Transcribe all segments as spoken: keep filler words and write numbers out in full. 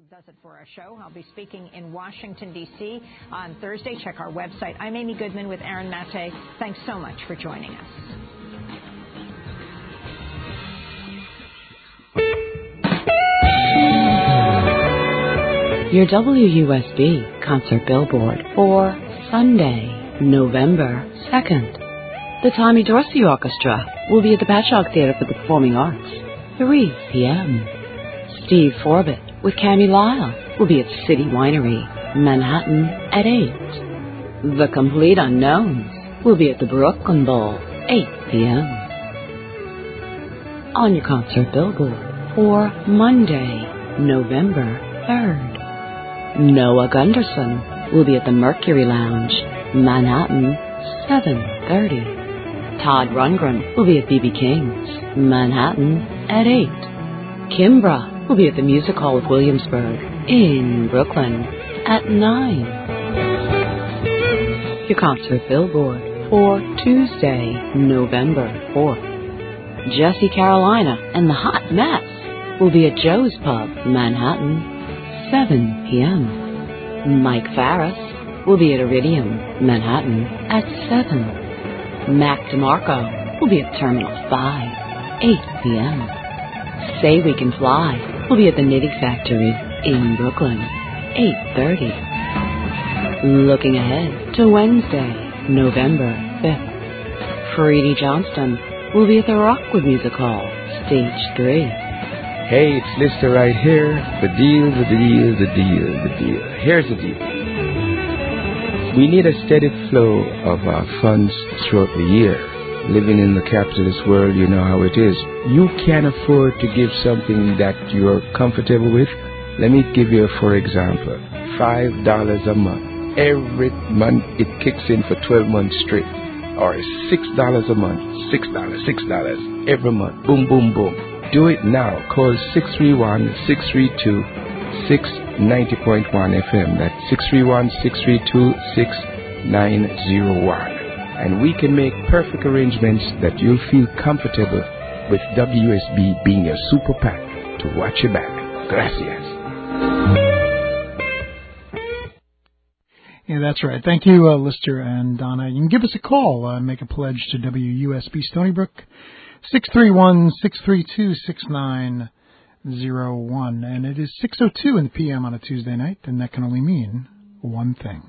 Does it for our show. I'll be speaking in Washington, D C on Thursday. Check our website. I'm Amy Goodman with Aaron Mate. Thanks so much for joining us. Your W U S B concert billboard for Sunday, November second. The Tommy Dorsey Orchestra will be at the Patchogue Theater for the Performing Arts, three p.m. Steve Forbett with Cammie Lyle will be at City Winery, Manhattan at eight. The Complete Unknowns will be at the Brooklyn Bowl, eight p.m. On your concert billboard for Monday, November third. Noah Gunderson will be at the Mercury Lounge, Manhattan, seven thirty. Todd Rundgren will be at B B King's, Manhattan, at eight. Kimbra will be at the Music Hall of Williamsburg, in Brooklyn, at nine. Your concert billboard for Tuesday, November fourth. Jesse Carolina and the Hot Mess will be at Joe's Pub, Manhattan, seven p.m. Mike Farris will be at Iridium, Manhattan, at seven. Mac DeMarco will be at Terminal five, eight p.m. Say We Can Fly will be at the Knitting Factory in Brooklyn, eight thirty. Looking ahead to Wednesday, November fifth. Freddie Johnston will be at the Rockwood Music Hall, Stage three. Hey, it's Lister right here. The deal, the deal, the deal, the deal. Here's the deal. We need a steady flow of uh, funds throughout the year. Living in the capitalist world, you know how it is. You can't afford to give something that you're comfortable with. Let me give you a for example. Five dollars a month. Every month it kicks in for twelve months straight. Or six dollars a month. Six dollars, six dollars every month. Boom, boom, boom. Do it now. Call six three one, six three two, six ninety point one F M. That's six three one, six three two, six nine zero one. And we can make perfect arrangements that you'll feel comfortable with W S B being a super PAC to watch your back. Gracias. Yeah, that's right. Thank you, uh, Lister and Donna. You can give us a call, uh, make a pledge to W U S B Stony Brook, six three one, six three two, six nine zero one. And it is six oh two in the P M on a Tuesday night, and that can only mean one thing.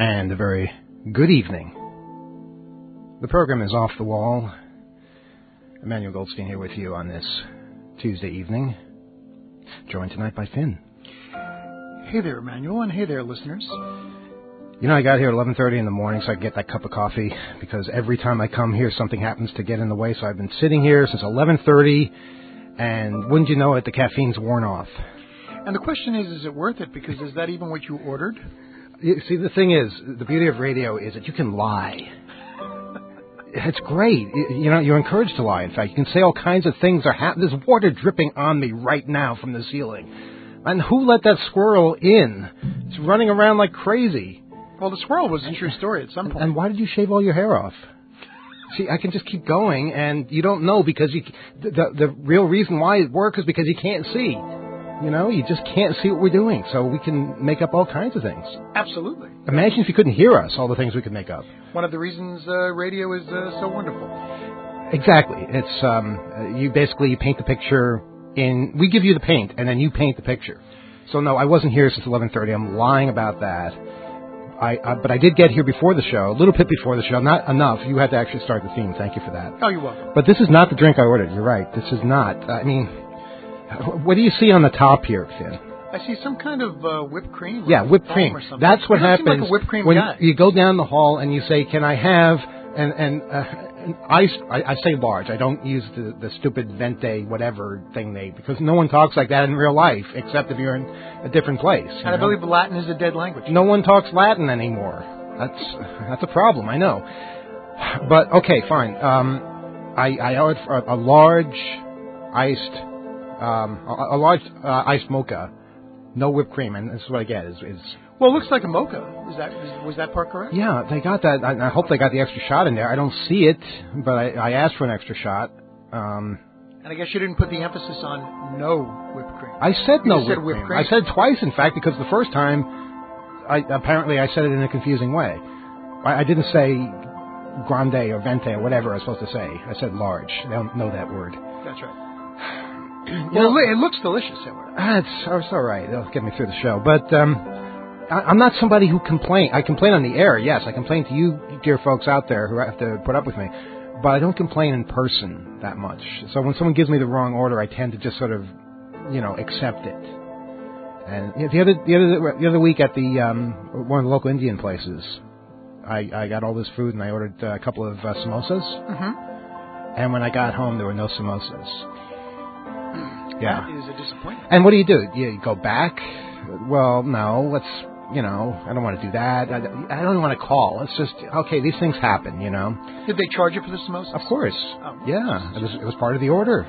And a very good evening. The program is Off the Wall. Emmanuel Goldstein here with you on this Tuesday evening, joined tonight by Finn. Hey there, Emmanuel, and hey there, listeners. You know, I got here at eleven thirty in the morning so I can get that cup of coffee, because every time I come here, something happens to get in the way. So I've been sitting here since eleven thirty, and wouldn't you know it, the caffeine's worn off. And the question is, is it worth it? Because is that even what you ordered? You see, the thing is, the beauty of radio is that you can lie. It's great. You know, you're encouraged to lie, in fact. You can say all kinds of things are happening. There's water dripping on me right now from the ceiling. And who let that squirrel in? It's running around like crazy. Well, the squirrel was a true story at some point. And why did you shave all your hair off? See, I can just keep going, and you don't know, because you, the, the real reason why it works is because you can't see. You know, you just can't see what we're doing, so we can make up all kinds of things. Absolutely. Imagine if you couldn't hear us, all the things we could make up. One of the reasons uh, radio is uh, so wonderful. Exactly. It's um, you basically you paint the picture in. We give you the paint, and then you paint the picture. So no, I wasn't here since eleven thirty. I'm lying about that. I uh, but I did get here before the show, a little bit before the show, not enough. You had to actually start the theme. Thank you for that. Oh, you're welcome. But this is not the drink I ordered. You're right. This is not. I mean. What do you see on the top here, Finn? I see some kind of uh, whipped cream. Yeah, whipped cream. Or something. That's what you happens seem like a whipped cream when guy. you go down the hall and you say, "Can I have an an, uh, an ice?" I, I say large. I don't use the, the stupid venti whatever thing they because no one talks like that in real life except if you're in a different place. And I believe Latin is a dead language. No one talks Latin anymore. That's that's a problem. I know. But okay, fine. Um, I I ordered a, a large iced. Um, a, a large uh, iced mocha, no whipped cream, and this is what I get. Is, is well, it looks like a mocha. Is that is, was that part correct? Yeah, they got that. I, I hope they got the extra shot in there. I don't see it, but I, I asked for an extra shot. Um, and I guess you didn't put the emphasis on no whipped cream. I said you no whipped, whipped, whipped cream. cream. I said it twice, in fact, because the first time, I apparently I said it in a confusing way. I, I didn't say grande or venti or whatever I was supposed to say. I said large. They don't know that word. That's right. Well, it looks delicious, however. It's, it's all right. It'll get me through the show. But um, I, I'm not somebody who complain. I complain on the air, yes. I complain to you, dear folks out there who have to put up with me. But I don't complain in person that much. So when someone gives me the wrong order, I tend to just sort of, you know, accept it. And you know, the other the other the other week at the um, one of the local Indian places, I, I got all this food and I ordered a couple of uh, samosas. Mm-hmm. And when I got home, there were no samosas. Yeah. That is a disappointment. And what do you do? You go back? Well, no, let's, you know, I don't want to do that. I, I don't want to call. It's just, okay, these things happen, you know. Did they charge you for the samosas? Of course. Oh. Yeah, it was, it was part of the order.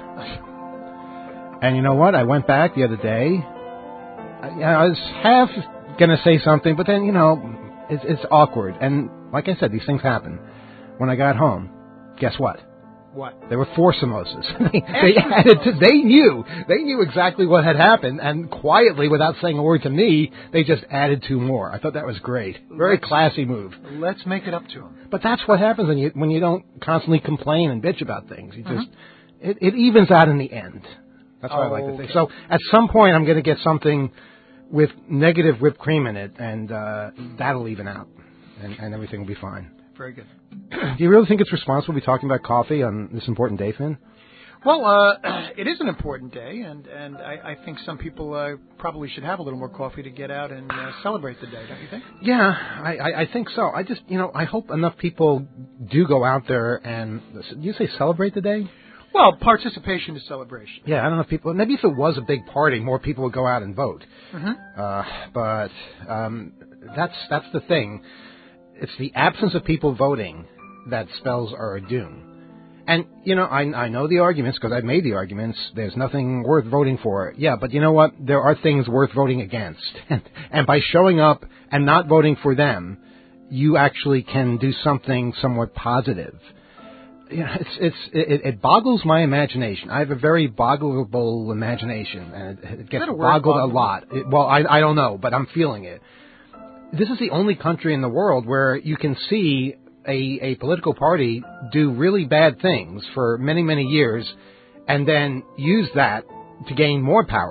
And you know what? I went back the other day. I, I was half going to say something, but then, you know, it's, it's awkward. And like I said, these things happen. When I got home, guess what? What? There were four samosas. they, they added to, they knew. They knew exactly what had happened, and quietly, without saying a word to me, they just added two more. I thought that was great. Very let's, classy move. Let's make it up to them. But that's what happens when you when you don't constantly complain and bitch about things. You just mm-hmm. it, it evens out in the end. That's what oh, I like to think. okay. So at some point, I'm going to get something with negative whipped cream in it, and uh, that'll even out, and, and everything will be fine. Very good. Do you really think it's responsible to be talking about coffee on this important day, Finn? Well, uh, it is an important day, and, and I, I think some people uh, probably should have a little more coffee to get out and uh, celebrate the day, don't you think? Yeah, I, I, I think so. I just, you know, I hope enough people do go out there and, you say celebrate the day? Well, participation is celebration. Yeah, I don't know if people, maybe if it was a big party, more people would go out and vote. Mm-hmm. Uh, but um, that's that's the thing. It's the absence of people voting that spells our doom. And, you know, I, I know the arguments because I've made the arguments. There's nothing worth voting for. Yeah, but you know what? There are things worth voting against. And, and by showing up and not voting for them, you actually can do something somewhat positive. You know, it's, it's, it, it boggles my imagination. I have a very boggleable imagination, and it, it gets boggled a lot. It, well, I, I don't know, but I'm feeling it. This is the only country in the world where you can see a, a political party do really bad things for many, many years and then use that to gain more power.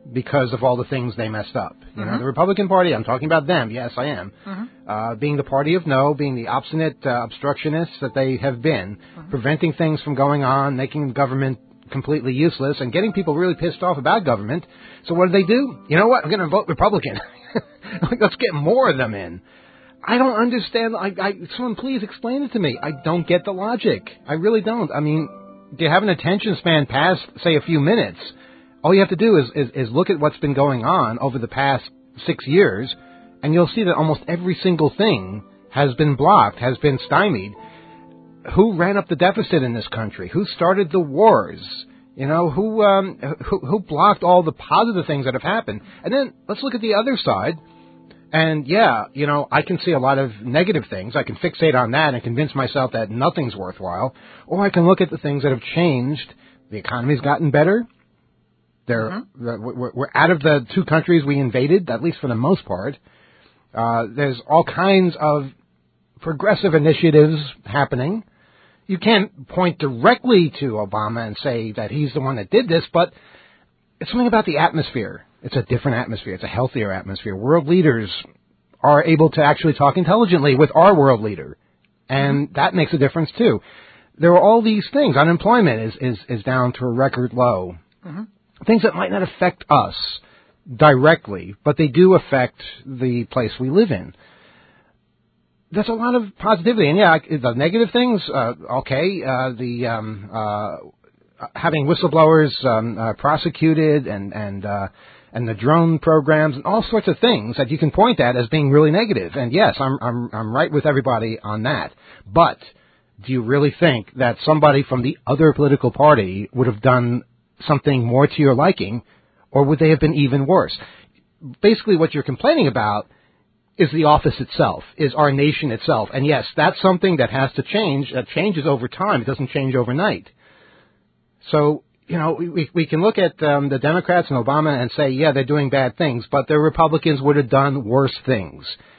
because of all the things they messed up. You Mm-hmm. know, the Republican Party, I'm talking about them. Yes, I am. Mm-hmm. Uh, being the party of no, being the obstinate uh, obstructionists that they have been, Mm-hmm. preventing things from going on, making government completely useless, and getting people really pissed off about government. So what do they do? You know what? I'm going to vote Republican. Let's get more of them in. I don't understand. I, I, someone please explain it to me. I don't get the logic. I really don't. I mean, do you have an attention span past, say, a few minutes? All you have to do is, is, is look at what's been going on over the past six years, and you'll see that almost every single thing has been blocked, has been stymied. Who ran up the deficit in this country? Who started the wars? You know, who, um, who, who blocked all the positive things that have happened? And then let's look at the other side. And yeah, you know, I can see a lot of negative things. I can fixate on that and convince myself that nothing's worthwhile. Or I can look at the things that have changed. The economy's gotten better. They're, Mm-hmm. we're, we're out of the two countries we invaded, at least for the most part. Uh, there's all kinds of progressive initiatives happening. You can't point directly to Obama and say that he's the one that did this, but it's something about the atmosphere. It's a different atmosphere. It's a healthier atmosphere. World leaders are able to actually talk intelligently with our world leader, and that makes a difference too. There are all these things. Unemployment is, is, is down to a record low. Mm-hmm. Things that might not affect us directly, but they do affect the place we live in. There's a lot of positivity, and yeah, the negative things, uh, okay, uh, the um, uh, having whistleblowers um, uh, prosecuted and and uh, and the drone programs and all sorts of things that you can point at as being really negative. And yes, I'm I'm I'm right with everybody on that. But do you really think that somebody from the other political party would have done something more to your liking, or would they have been even worse? Basically, what you're complaining about is the office itself, is our nation itself. And yes, that's something that has to change. That changes over time. It doesn't change overnight. So, you know, we, we can look at um, the Democrats and Obama and say, yeah, they're doing bad things, but the Republicans would have done worse things.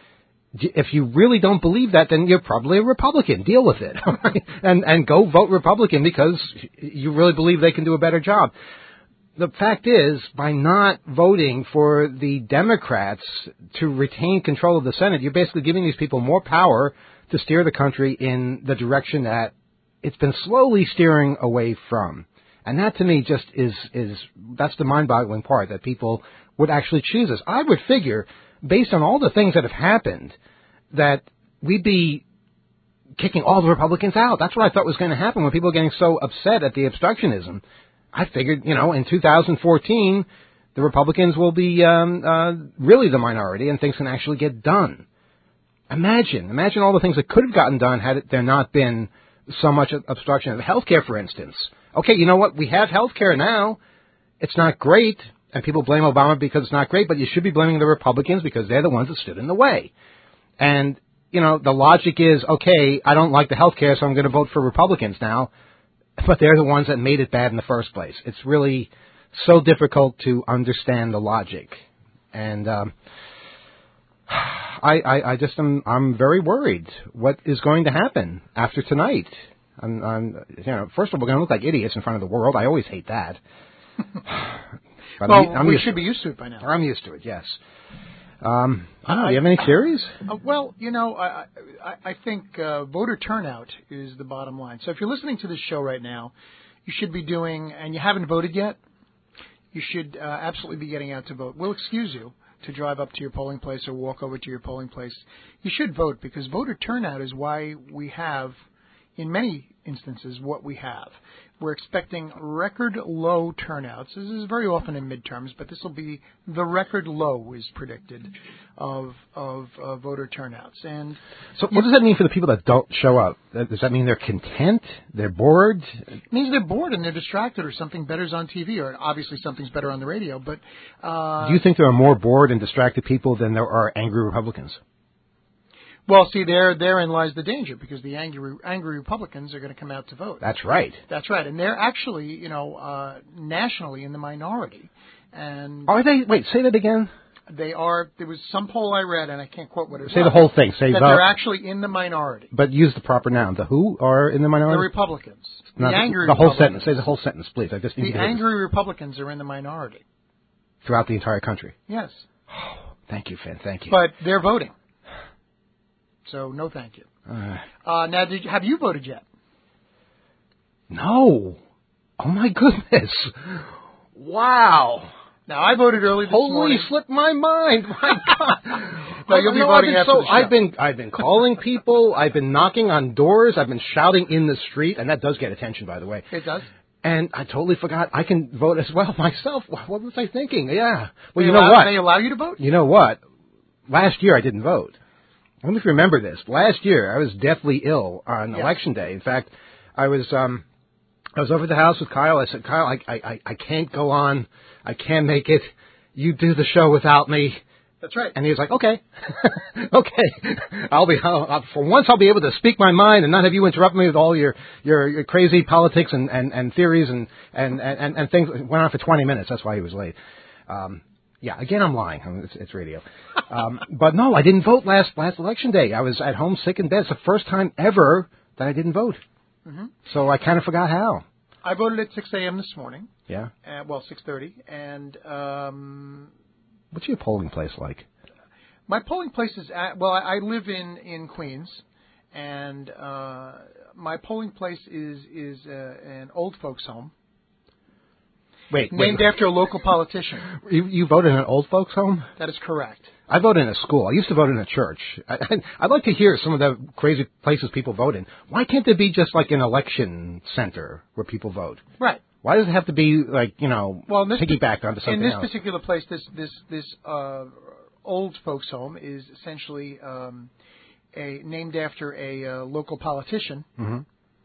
If you really don't believe that, then you're probably a Republican. Deal with it. and, and go vote Republican because you really believe they can do a better job. The fact is, by not voting for the Democrats to retain control of the Senate, you're basically giving these people more power to steer the country in the direction that it's been slowly steering away from. And that to me just is, is that's the mind-boggling part, that people would actually choose us. I would figure, based on all the things that have happened, that we'd be kicking all the Republicans out. That's what I thought was going to happen when people were getting so upset at the obstructionism. I figured, you know, in two thousand fourteen, the Republicans will be um, uh, really the minority and things can actually get done. Imagine, imagine all the things that could have gotten done had it, there not been so much obstruction of healthcare, for instance. Okay, you know what? We have healthcare now. It's not great, and people blame Obama because it's not great, but you should be blaming the Republicans because they're the ones that stood in the way. And, you know, the logic is, okay, I don't like the healthcare, so I'm going to vote for Republicans now. But they're the ones that made it bad in the first place. It's really so difficult to understand the logic. And um, I, I, I just am I'm very worried what is going to happen after tonight. I'm, I'm, you know, first of all, we're going to look like idiots in front of the world. I always hate that. But well, I'm, I'm we should to be used to it by now. I'm used to it, yes. Um, I don't know. Do you have any theories? Uh, well, you know, I, I, I think uh, voter turnout is the bottom line. So if you're listening to this show right now, you should be doing, and you haven't voted yet, you should uh, absolutely be getting out to vote. We'll excuse you to drive up to your polling place or walk over to your polling place. You should vote because voter turnout is why we have, in many instances, what we have. We're expecting record low turnouts. This is very often in midterms, but this will be the record low is predicted of of uh, voter turnouts. And so, what does that mean for the people that don't show up? Does that mean they're content? They're bored? It means they're bored and they're distracted, or something better's on T V, or obviously something's better on the radio. But uh, do you think there are more bored and distracted people than there are angry Republicans? Well, see, there therein lies the danger, because the angry angry Republicans are going to come out to vote. That's right. That's right, and they're actually, you know, uh, nationally in the minority. And are they? Wait, say that again. They are. There was some poll I read, and I can't quote what it was. Say the whole thing. Say that the, they're actually in the minority. But use the proper noun. The who are in the minority? The Republicans. The no, angry the whole Republicans. sentence. Say the whole sentence, please. I just need the to hear angry this. Republicans are in the minority. throughout the entire country. Yes. Oh, thank you, Finn. Thank you. But they're voting. So no thank you. Uh, Uh, now, did you, have you voted yet? no. Oh, my goodness. Wow. Now, I voted early this Holy morning. slipped my mind. My God. No, you'll be no, voting I've been after so, the show. I've been, I've been calling people. I've been knocking on doors. I've been shouting in the street. And that does get attention, by the way. It does? And I totally forgot I can vote as well myself. What was I thinking? Yeah. Well, They you know allow, what? They allow you to vote? You know what? Last year I didn't vote. I don't know if you remember this. Last year I was deathly ill on Yes. election day. In fact, I was um, I was over at the house with Kyle. I said, Kyle, I, I, I can't go on. I can't make it. You do the show without me. That's right. And he was like, okay, okay. I'll be, I'll, I'll, for once I'll be able to speak my mind and not have you interrupt me with all your, your, your crazy politics and, and, and theories and, and, and, and things. It went on for twenty minutes. That's why he was late. Um, yeah, again, I'm lying. I mean, it's, it's radio. Um, but no, I didn't vote last, last election day. I was at home sick in bed. It's the first time ever that I didn't vote. Mm-hmm. So I kind of forgot how. I voted at six a.m. this morning. Yeah. Uh, well, six thirty. And um, What's your polling place like? my polling place is at, well, I, I live in, in Queens. And uh, my polling place is, is uh, an old folks' home. Wait, Named wait. after a local politician. You, you voted in an old folks' home? That is correct. I voted in a school. I used to vote in a church. I, I, I'd like to hear some of the crazy places people vote in. Why can't there be just like an election center where people vote? Right. Why does it have to be like, you know, Well, in this piggybacked onto something In this else? particular place, this this this uh, old folks' home is essentially um, a named after a uh, local politician. Mm-hmm.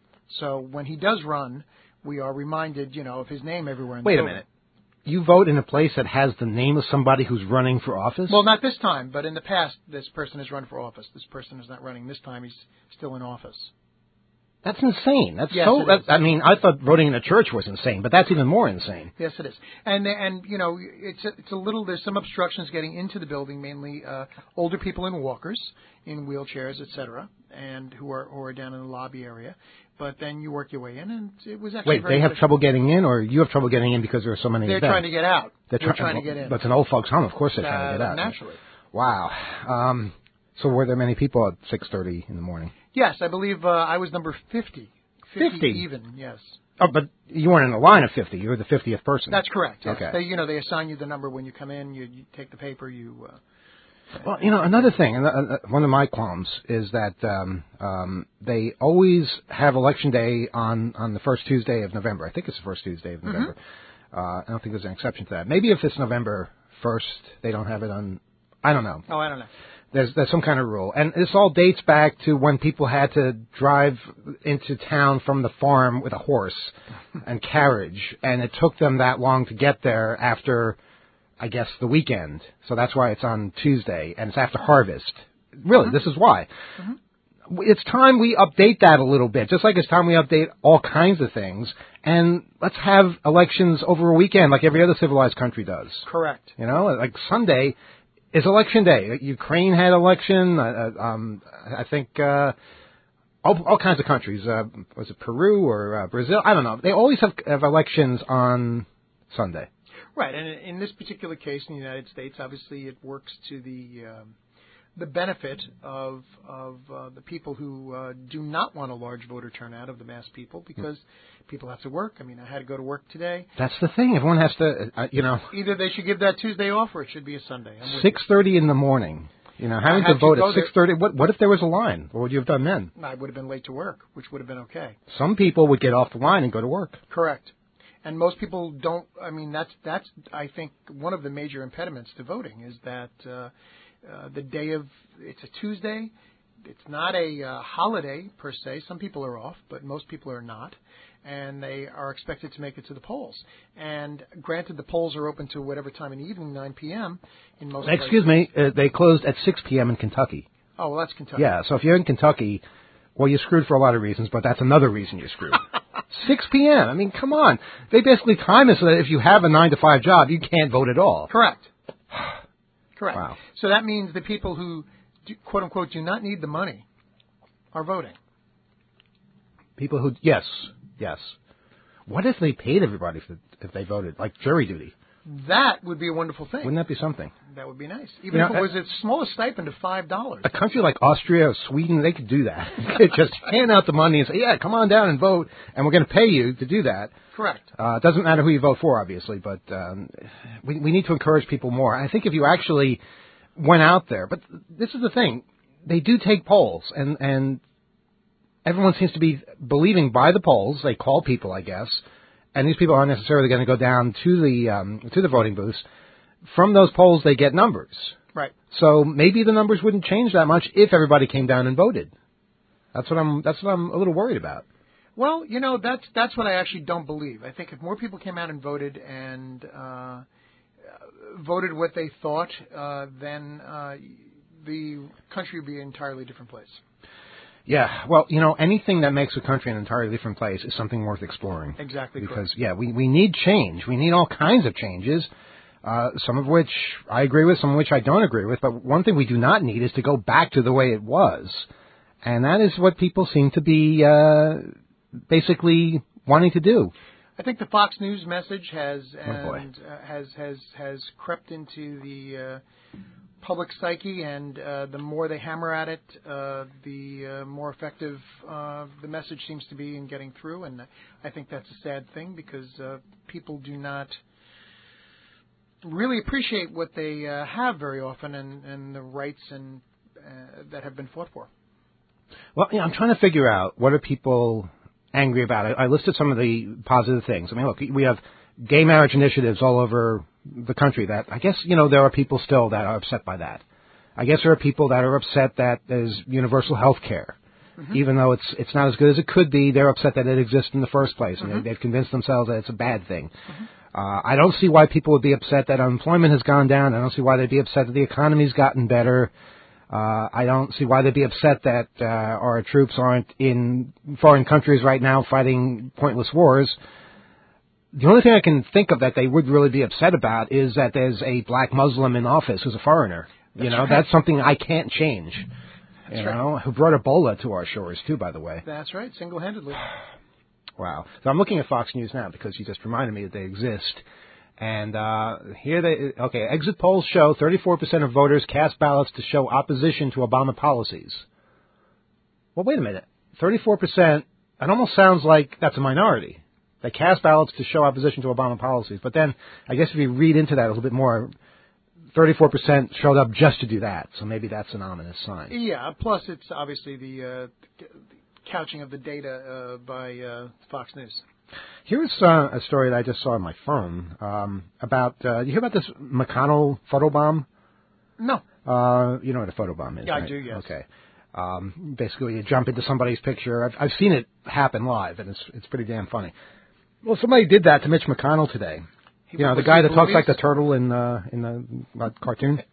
So when he does run, we are reminded, you know, of his name everywhere. In Wait the a building. minute. You vote in a place that has the name of somebody who's running for office? Well, not this time, but in the past, this person has run for office. This person is not running this time. He's still in office. That's insane. That's Yes, so. it That, is. I mean, I thought voting in a church was insane, but that's even more insane. Yes, it is. And and you know, it's a, it's a little. There's some obstructions getting into the building, mainly uh, older people in walkers, in wheelchairs, et cetera, and who are who are down in the lobby area. But then you work your way in, and it was actually Wait, very they have efficient. trouble getting in, or you have trouble getting in because there are so many They're of them? trying to get out. They're, They're try- trying to get in. But it's an old folks' home. Of course they're trying to get Uh, out. naturally. Wow. Um, so were there many people at six thirty in the morning? Yes, I believe uh, I was number fifty. fifty? even, yes. Oh, but you weren't in a line of fifty. You were the fiftieth person. That's correct. Yes. Okay. They, you know, they assign you the number when you come in. You, you take the paper. You. Uh, Well, you know, another thing, and uh, one of my qualms is that um, um, they always have Election Day on, on the first Tuesday of November. I think it's the first Tuesday of November. Mm-hmm. Uh, I don't think there's an exception to that. Maybe if it's November first, they don't have it on. I don't know. oh, I don't know. There's there's some kind of rule, and this all dates back to when people had to drive into town from the farm with a horse and carriage, and it took them that long to get there after, I guess, the weekend. So that's why it's on Tuesday, and it's after harvest. Really, Mm-hmm. this is why. Mm-hmm. It's time we update that a little bit, just like it's time we update all kinds of things, and let's have elections over a weekend like every other civilized country does. Correct. You know, like Sunday is election day. Ukraine had election. Uh, um, I think uh, all, all kinds of countries. Uh, was it Peru or uh, Brazil? I don't know. They always have, have elections on Sunday. Right, and in this particular case in the United States, obviously it works to the um, the benefit of of uh, the people who uh, do not want a large voter turnout of the mass people, because people have to work. I mean, I had to go to work today. That's the thing. Everyone has to, uh, you know, Either they should give that Tuesday off, or it should be a Sunday. I'm with six thirty in the morning. You know, having I to had to vote go at there- six thirty. What what if there was a line? What would you have done then? you. I would have been late to work, which would have been okay. Some people would get off the line and go to work. Correct. And most people don't. I mean, that's that's I think one of the major impediments to voting is that uh, uh, the day of it's a Tuesday. It's not a uh, holiday per se. Some people are off, but most people are not, and they are expected to make it to the polls. And granted, the polls are open to whatever time in the evening, nine p.m. in most. Excuse places. me. Uh, they closed at six p.m. in Kentucky. Oh, well, that's Kentucky. Yeah, so if you're in Kentucky, well, you're screwed for a lot of reasons, but that's another reason you're screwed. six p.m. I mean, come on. They basically time it so that if you have a nine to five job, you can't vote at all. Correct. Correct. Wow. So that means the people who, do, quote unquote, do not need the money are voting. People who, yes, yes. What if they paid everybody if, if they voted, like jury duty? That would be a wonderful thing. Wouldn't that be something? That would be nice. Even You if know, it was its smallest stipend of five dollars. A country like Austria or Sweden, they could do that. They could just hand out the money and say, yeah, come on down and vote, and we're going to pay you to do that. Correct. Uh, it doesn't matter who you vote for, obviously, but um, we, we need to encourage people more. I think if you actually went out there, but this is the thing, they do take polls, and, and everyone seems to be believing by the polls. They call people, I guess, and these people aren't necessarily going to go down to the um, to the voting booths. From those polls, they get numbers. Right. So maybe the numbers wouldn't change that much if everybody came down and voted. That's what I'm. That's what I'm a little worried about. Well, you know, that's that's what I actually don't believe. I think if more people came out and voted and uh, voted what they thought, uh, then uh, the country would be an entirely different place. Yeah, well, you know, anything that makes a country an entirely different place is something worth exploring. Exactly. Because, correct. yeah, we, we need change. We need all kinds of changes, uh, some of which I agree with, some of which I don't agree with. But one thing we do not need is to go back to the way it was. And that is what people seem to be uh, basically wanting to do. I think the Fox News message has Oh, boy. and uh, has has has crept into the uh, public psyche, and uh, the more they hammer at it, uh, the uh, more effective uh, the message seems to be in getting through. And I think that's a sad thing because uh, people do not really appreciate what they uh, have very often, and, and the rights and uh, that have been fought for. Well, yeah, I'm trying to figure out what are people angry about. I, I listed some of the positive things. I mean, look, we have gay marriage initiatives all over the country that I guess, you know, there are people still that are upset by that. I guess there are people that are upset that there's universal health care. Mm-hmm. Even though it's it's not as good as it could be, they're upset that it exists in the first place, and mm-hmm. they, they've convinced themselves that it's a bad thing. Mm-hmm. Uh, I don't see why people would be upset that unemployment has gone down. I don't see why they'd be upset that the economy's gotten better. Uh, I don't see why they'd be upset that uh, our troops aren't in foreign countries right now fighting pointless wars. The only thing I can think of that they would really be upset about is that there's a black Muslim in office who's a foreigner. That's you know, right. That's something I can't change. That's you know, right. Who brought Ebola to our shores, too, by the way. That's right, single-handedly. Wow. So I'm looking at Fox News now because you just reminded me that they exist. And uh, here they, okay, exit polls show thirty-four percent of voters cast ballots to show opposition to Obama policies. Well, wait a minute. thirty-four percent, it almost sounds like that's a minority. They cast ballots to show opposition to Obama policies. But then, I guess if you read into that a little bit more, thirty-four percent showed up just to do that. So maybe that's an ominous sign. Yeah, plus it's obviously the, uh, the couching of the data uh, by uh, Fox News. Here's uh, a story that I just saw on my phone um, about, uh, you hear about this McConnell photobomb? No. Uh, you know what a photobomb is, Yeah, right? I do, yes. Okay. Um, basically, you jump into somebody's picture. I've, I've seen it happen live, and it's it's pretty damn funny. Well, somebody did that to Mitch McConnell today. He, you know, the guy that talks like the turtle in uh, in the uh, cartoon.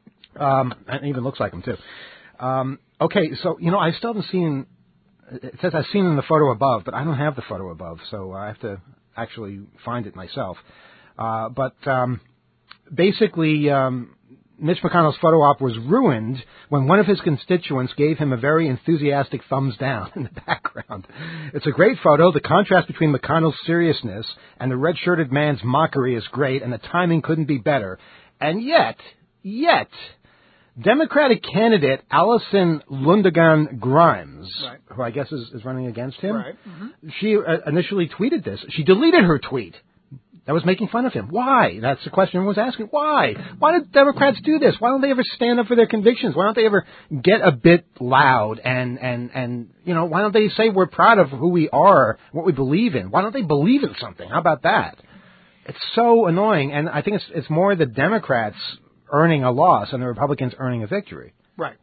Um, and even looks like him, too. Um, okay, so, you know, I still haven't seen... It says I've seen in the photo above, but I don't have the photo above, so I have to actually find it myself. Uh, but um, basically, um, Mitch McConnell's photo op was ruined when one of his constituents gave him a very enthusiastic thumbs down in the background. It's a great photo. The contrast between McConnell's seriousness and the red-shirted man's mockery is great, and the timing couldn't be better. And yet, yet... Democratic candidate Allison Lundegan Grimes, right. who I guess is, is running against him, right. mm-hmm. she uh, initially tweeted this. She deleted her tweet that was making fun of him. Why? That's the question everyone was asking. Why? Why do Democrats do this? Why don't they ever stand up for their convictions? Why don't they ever get a bit loud and, and, and you know, why don't they say we're proud of who we are, what we believe in? Why don't they believe in something? How about that? It's so annoying, and I think it's it's more the Democrats earning a loss and the Republicans earning a victory. Right.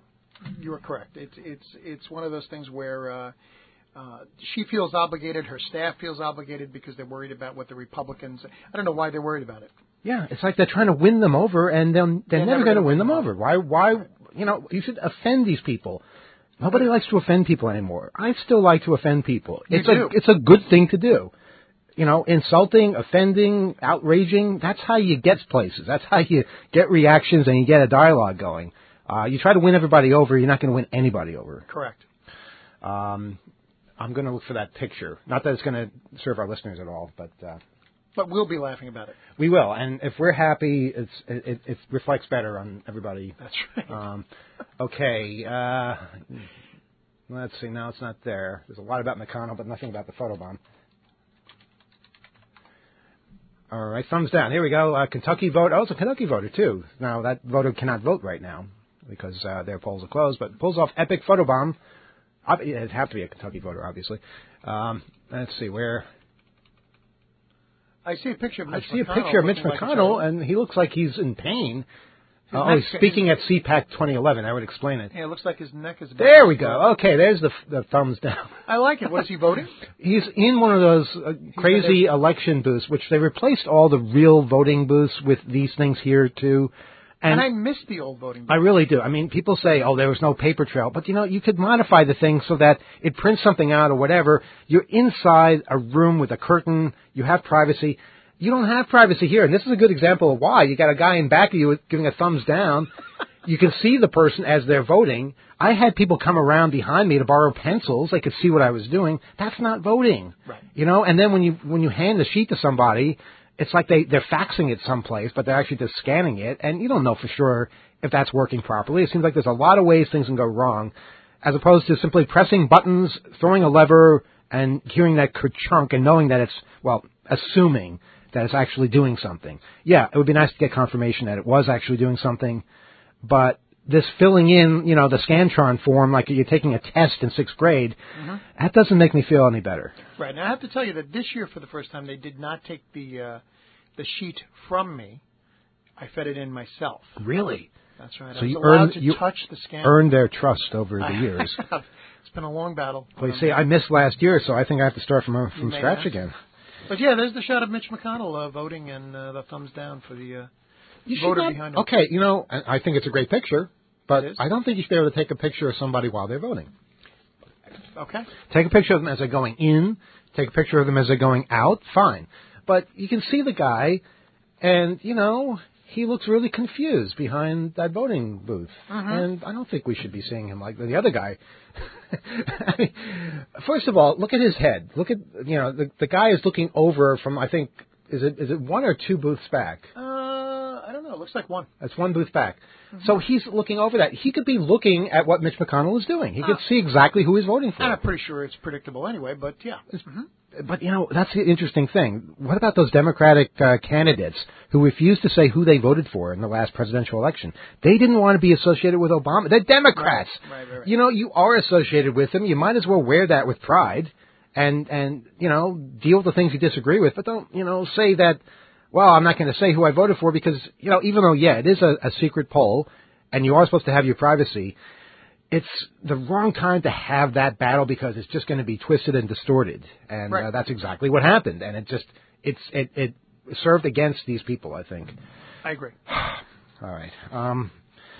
You are correct. It's it's it's one of those things where uh, uh, she feels obligated, her staff feels obligated because they're worried about what the Republicans. I don't know why they're worried about it. Yeah, it's like they're trying to win them over, and they're, they're, they're never, never going to win them over. over. Why? Why? You know, you should offend these people. Nobody likes to offend people anymore. I still like to offend people. You it's do. a it's a good thing to do. You know, insulting, offending, outraging, that's how you get places. That's how you get reactions and you get a dialogue going. Uh, you try to win everybody over, you're not going to win anybody over. Correct. Um, I'm going to look for that picture. Not that it's going to serve our listeners at all, but... Uh, But we'll be laughing about it. We will, and if we're happy, it's, it, it reflects better on everybody. That's right. Um, okay, uh, let's see. Now it's not there. There's a lot about McConnell, but nothing about the photobomb. All right, thumbs down. Here we go. Uh, Kentucky vote. Oh, it's a Kentucky voter, too. Now, that voter cannot vote right now because uh, their polls are closed, but pulls off epic photobomb. It'd have to be a Kentucky voter, obviously. Um, let's see, where... I see a picture of Mitch I see McConnell a picture of Mitch like McConnell, and he looks like he's in pain. His Oh, neck- he's speaking at C PAC twenty eleven. I would explain it. Yeah, it looks like his neck is... There we go. Okay, there's the, the thumbs down. I like it. What is he voting? He's in one of those uh, crazy election booths, which they replaced all the real voting booths with these things here, too. And, And I miss the old voting booth. I really do. I mean, people say, oh, there was no paper trail. But, you know, you could modify the thing so that it prints something out or whatever. You're inside a room with a curtain. You have privacy. You don't have privacy here. And this is a good example of why. You got a guy in back of you giving a thumbs down. You can see the person as they're voting. I had people come around behind me to borrow pencils. They could see what I was doing. That's not voting. Right. You know, and then when you when you hand the sheet to somebody, it's like they, they're faxing it someplace, but they're actually just scanning it, and you don't know for sure if that's working properly. It seems like there's a lot of ways things can go wrong, as opposed to simply pressing buttons, throwing a lever, and hearing that ka-chunk and knowing that it's, well, assuming that it's actually doing something. Yeah, it would be nice to get confirmation that it was actually doing something, but this filling in, you know, the Scantron form like you're taking a test in sixth grade, mm-hmm. that doesn't make me feel any better. Right. Now, I have to tell you that this year, for the first time, they did not take the uh, the sheet from me. I fed it in myself. Really? That's right. So I was you allowed earned, to you touch the scan. earned their trust over the years. It's been a long battle. Well, you see, I missed last year, so I think I have to start from uh, from scratch have. again. But yeah, there's the shot of Mitch McConnell uh, voting and uh, the thumbs down for the uh, you voter not, behind him. Okay, you know, I I think it's a great picture, but It is. I don't think you should be able to take a picture of somebody while they're voting. Okay. Take a picture of them as they're going in. Take a picture of them as they're going out. Fine. But you can see the guy, and, you know, he looks really confused behind that voting booth. Mm-hmm. And I don't think we should be seeing him like the other guy. I mean, first of all, look at his head. Look at, you know, the, the guy is looking over from, I think, is it is it one or two booths back? Uh, I don't know. It looks like one. That's one booth back. Mm-hmm. So he's looking over that. He could be looking at what Mitch McConnell is doing. He uh, could see exactly who he's voting for. And I'm pretty sure it's predictable anyway, but yeah. Mm-hmm. But, you know, that's the interesting thing. What about those Democratic uh, candidates who refused to say who they voted for in the last presidential election? They didn't want to be associated with Obama. They're Democrats. Right, right, right. You know, you are associated with them. You might as well wear that with pride and, and you know, deal with the things you disagree with. But don't, you know, say that, well, I'm not going to say who I voted for because, you know, even though, yeah, it is a, a secret poll and you are supposed to have your privacy, it's the wrong time to have that battle because it's just going to be twisted and distorted, and right. uh, that's exactly what happened. And it just it's it, it served against these people, I think. I agree. All right, um,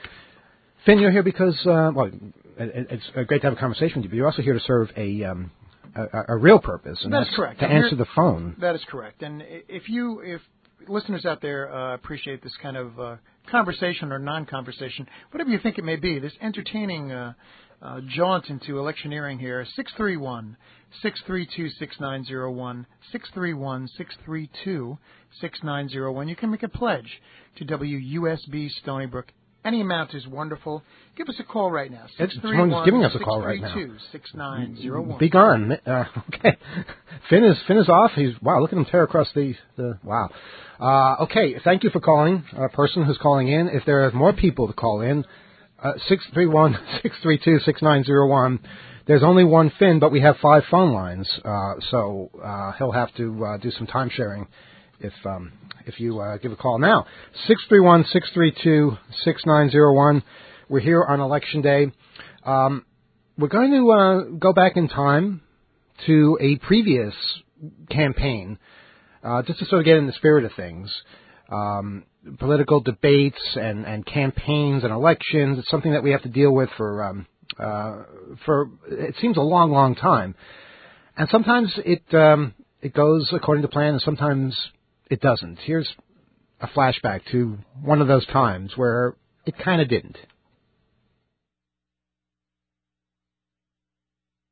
Finn, you're here because uh, well, it, it's great to have a conversation with you, but you're also here to serve a um, a, a real purpose, and that's, that's correct. to I'm answer here, the phone. That is correct. And if you if listeners out there uh, appreciate this kind of uh, conversation or non-conversation, whatever you think it may be, this entertaining uh, uh, jaunt into electioneering here, six three one, six three two, six nine zero one, six three one, six three two, six nine zero one. You can make a pledge to W U S B Stony Brook. Any amount is wonderful. Give us a call right now. Someone's giving us a call right now. six nine zero one. Be gone. Uh, okay. Finn is Finn is off. He's wow. Look at him tear across the the wow. Uh, okay. Thank you for calling. A person who's calling in. If there are more people to call in, uh, six three one six three two six nine zero one. There's only one Finn, but we have five phone lines. Uh, so uh, he'll have to uh, do some time sharing. If um, if you uh, give a call now, six three one, six three two, six nine zero one. We're here on Election Day. Um, we're going to uh, go back in time to a previous campaign, uh, just to sort of get in the spirit of things. Um, political debates and, and campaigns and elections, it's something that we have to deal with for, um, uh, for it seems a long, long time. And sometimes it um, it goes according to plan and sometimes it doesn't. Here's a flashback to one of those times where it kind of didn't.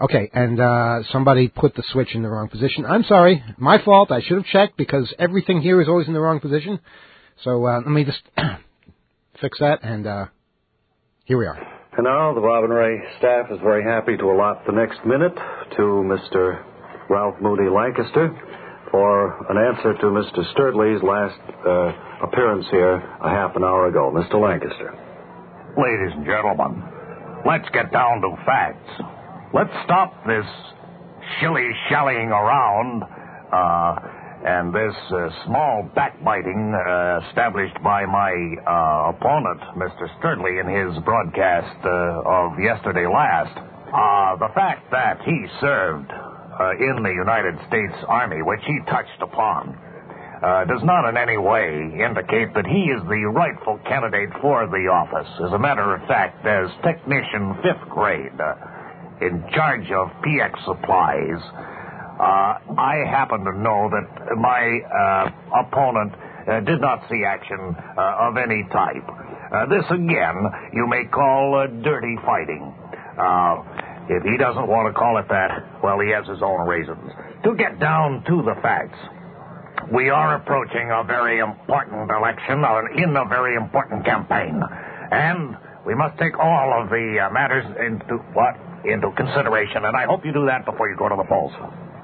Okay, and uh, somebody put the switch in the wrong position. I'm sorry, my fault. I should have checked because everything here is always in the wrong position. So uh, let me just fix that, and uh, here we are. And now the Bob and Ray staff is very happy to allot the next minute to Mister Ralph Moody Lancaster for an answer to Mister Sturdley's last uh, appearance here a half an hour ago. Mister Lancaster. Ladies and gentlemen, let's get down to facts. Let's stop this shilly-shallying around uh, and this uh, small backbiting uh, established by my uh, opponent, Mister Sturdley, in his broadcast uh, of yesterday last. Uh, the fact that he served uh, in the United States Army, which he touched upon, Uh, does not in any way indicate that he is the rightful candidate for the office. As a matter of fact, as technician fifth grade, uh, in charge of P X supplies, uh, I happen to know that my uh, opponent uh, did not see action uh, of any type. Uh, this, again, you may call uh, dirty fighting. Uh, if he doesn't want to call it that, well, he has his own reasons. To get down to the facts, we are approaching a very important election uh, in a very important campaign, and we must take all of the uh, matters into what into consideration. And I hope you do that before you go to the polls.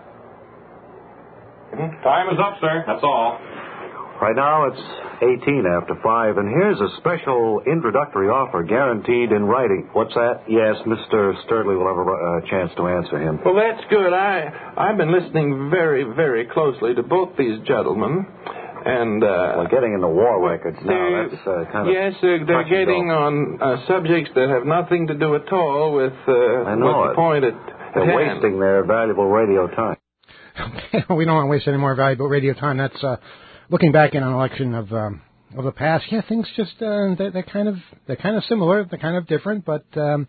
Time is up, sir. That's all. Right now it's eighteen after five, and here's a special introductory offer guaranteed in writing. What's that? Yes, Mister Sturdley will have a uh, chance to answer him. Well, that's good. I, I've been listening very, very closely to both these gentlemen. And, uh... Well, getting into war records now, that's uh, kind of... Yes, uh, they're getting on uh, subjects that have nothing to do at all with, uh, I know with the it. point at, They're at wasting their valuable radio time. Okay, we don't want to waste any more valuable radio time. That's... Uh, Looking back in an election of um, of the past, yeah, things just uh, they're, they're kind of they're kind of similar, they're kind of different, but um,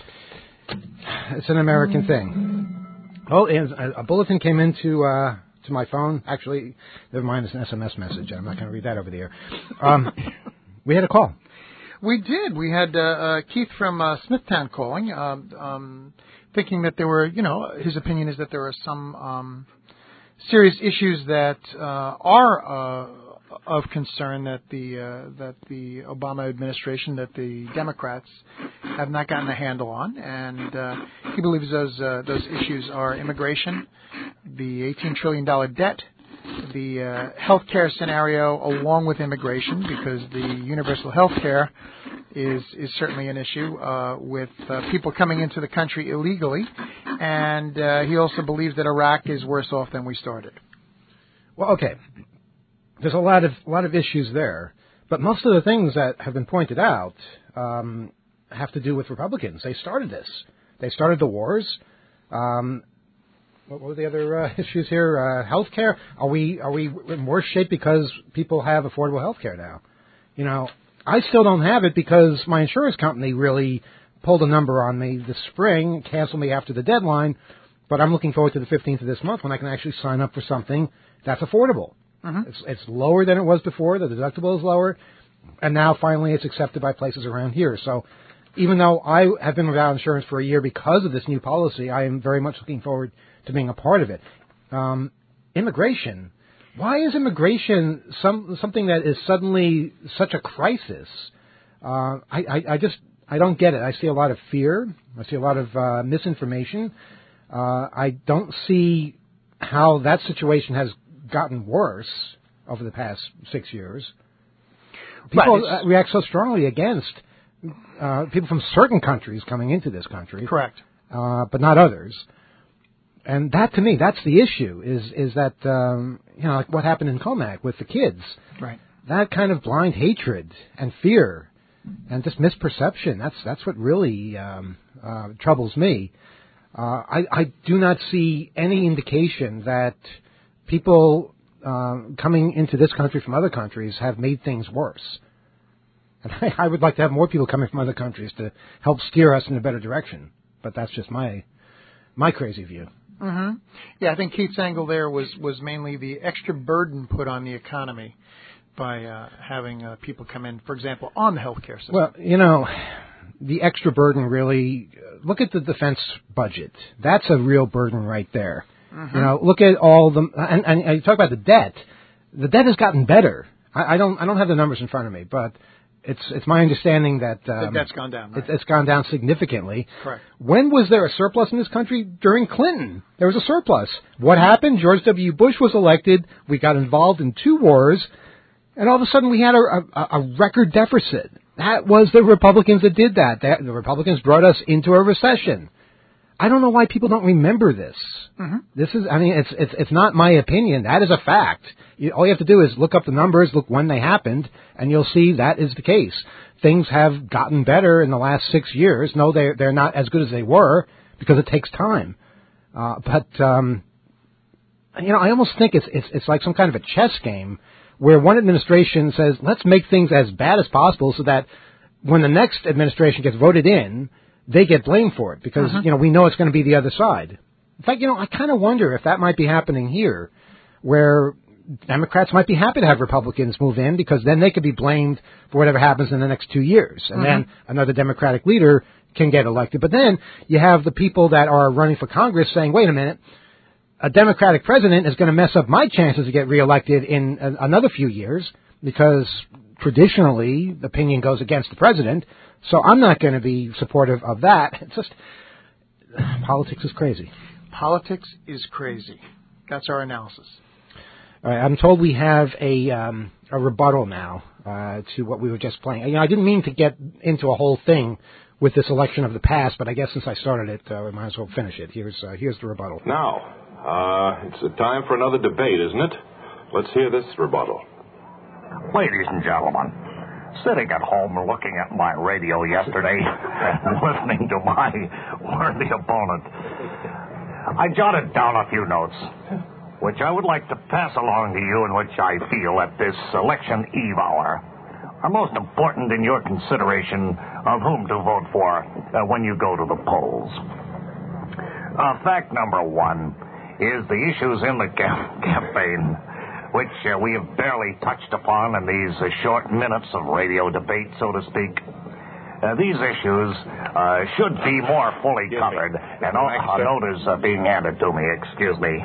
it's an American thing. Oh, and a, a bulletin came into uh, to my phone. Actually, never mind, it's an S M S message. I'm not going to read that over the air. Um, we had a call. We did. We had uh, uh, Keith from uh, Smithtown calling, um, um, thinking that there were, you know, his opinion is that there are some. Um, serious issues that uh, are uh, of concern that the uh, that the Obama administration, that the Democrats have not gotten a handle on, and uh, he believes those uh, those issues are immigration, the eighteen trillion dollars debt, the uh, health care scenario, along with immigration, because the universal health care is is certainly an issue uh, with uh, people coming into the country illegally. And uh, he also believes that Iraq is worse off than we started. Well, okay. There's a lot of a lot of issues there, but most of the things that have been pointed out um, have to do with Republicans. They started this. They started the wars. Um, what were the other uh, issues here? Uh, health care. Are we are we in worse shape because people have affordable health care now? You know, I still don't have it because my insurance company really pulled a number on me this spring, canceled me after the deadline, but I'm looking forward to the fifteenth of this month when I can actually sign up for something that's affordable. Mm-hmm. It's, it's lower than it was before. The deductible is lower, and now finally it's accepted by places around here. So even though I have been without insurance for a year because of this new policy, I am very much looking forward to being a part of it. Um, immigration. Why is immigration some, something that is suddenly such a crisis? Uh, I, I, I just... I don't get it. I see a lot of fear. I see a lot of uh, misinformation. Uh, I don't see how that situation has gotten worse over the past six years. People right. uh, react so strongly against uh, people from certain countries coming into this country. Correct. Uh, but not others. And that, to me, that's the issue, is is that, um, you know, like what happened in Comac with the kids. Right. That kind of blind hatred and fear and just misperception, that's that's what really um, uh, troubles me. Uh, I, I do not see any indication that people uh, coming into this country from other countries have made things worse. And I, I would like to have more people coming from other countries to help steer us in a better direction. But that's just my my crazy view. Mm-hmm. Yeah, I think Keith's angle there was, was mainly the extra burden put on the economy by uh, having uh, people come in, for example, on the health care system. Well, you know, the extra burden really, look at the defense budget. That's a real burden right there. Mm-hmm. You know, look at all the, and, and, and you talk about the debt. The debt has gotten better. I, I don't I don't have the numbers in front of me, but it's it's my understanding that um, the debt's gone down. Right? It, it's gone down significantly. Correct. When was there a surplus in this country? During Clinton, there was a surplus. What happened? George W. Bush was elected. We got involved in two wars, and all of a sudden we had a, a, a record deficit. That was the Republicans that did that. that. The Republicans brought us into a recession. I don't know why people don't remember this. Mm-hmm. This is, I mean, it's it's it's not my opinion. That is a fact. You, all you have to do is look up the numbers, look when they happened, and you'll see that is the case. Things have gotten better in the last six years. No, they're, they're not as good as they were because it takes time. Uh, but, um, you know, I almost think it's, it's it's like some kind of a chess game where one administration says, let's make things as bad as possible so that when the next administration gets voted in, they get blamed for it because, mm-hmm. you know, we know it's going to be the other side. In fact, you know, I kind of wonder if that might be happening here, where Democrats might be happy to have Republicans move in because then they could be blamed for whatever happens in the next two years. And mm-hmm. then another Democratic leader can get elected. But then you have the people that are running for Congress saying, wait a minute, a Democratic president is going to mess up my chances to get reelected in a, another few years because traditionally the opinion goes against the president. So I'm not going to be supportive of that. It's just, politics is crazy. Politics is crazy. That's our analysis. All right, I'm told we have a um, a rebuttal now uh, to what we were just playing. You know, I didn't mean to get into a whole thing with this election of the past, but I guess since I started it, uh, we might as well finish it. Here's uh, here's the rebuttal. Now, uh, it's a time for another debate, isn't it? Let's hear this rebuttal. Ladies and gentlemen, sitting at home looking at my radio yesterday and listening to my worthy opponent, I jotted down a few notes, which I would like to pass along to you and which I feel at this election eve hour are most important in your consideration of whom to vote for uh, when you go to the polls. Uh, fact number one is the issues in the cam- campaign, which uh, we have barely touched upon in these uh, short minutes of radio debate, so to speak. Uh, these issues uh, should be more fully excuse covered. Me. And oh, a note is uh, being handed to me. Excuse me.